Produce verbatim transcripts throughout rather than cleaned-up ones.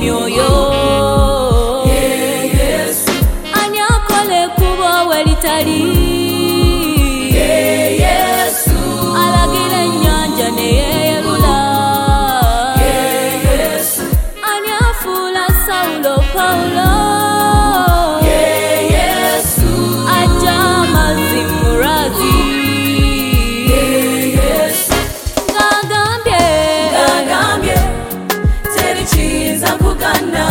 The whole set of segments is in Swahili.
emyoyo Yesu ani akole kubo welitali Yesu alagira ennyanja neyeyerula Yesu ani afuula Saulo Paulo Yesu ajja amazzi murazi Yesu ng'agambye ng'agambye teri kiyinza kugana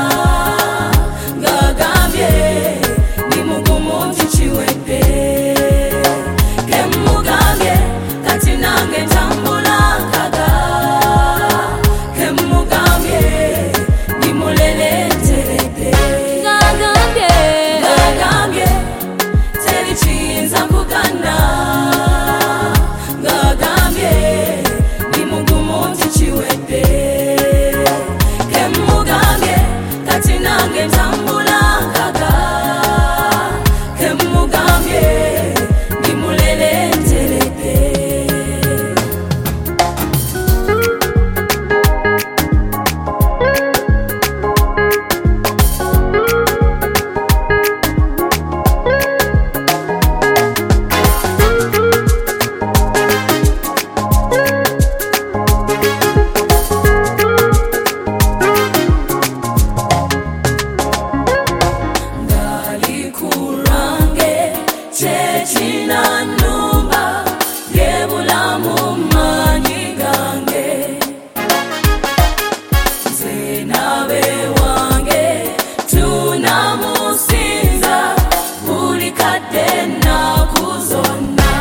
ng'agambye ndi mugumu nti kiwedde kemmugambye kati nange ntambula nkaga kemmugambye ndi mulele nteredde ng'agambye ng'agambye teri kiyinza kugana ng'agambye ndi mugumu nti kiwedde kemmugambye kati nange ntambula nkaga kemmugambye ndi mulele nteredde Ngalikurange kyekinannumba lyebulamu maanyi gange nze nabe wange tunamusinza buli kadde ennaku zonna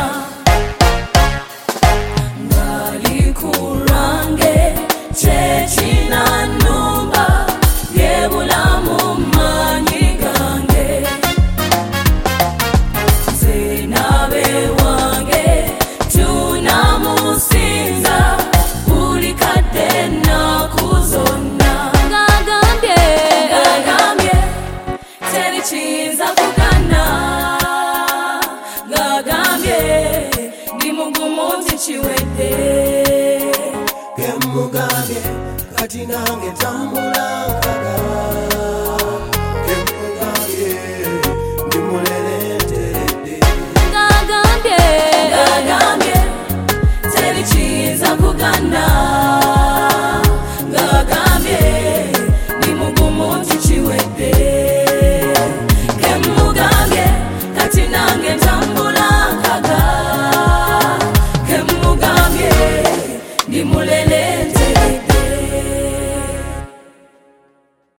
ngalikurange kyekinannumba lyebulamu maanyi gange nze nabe wange tunamusinza buli kadde ennaku zonna ng'agambye ng'agambye teri kiyinza kugana ng'agambye ndi mugumu nti kiwedde kemmugambye kati nange ntambula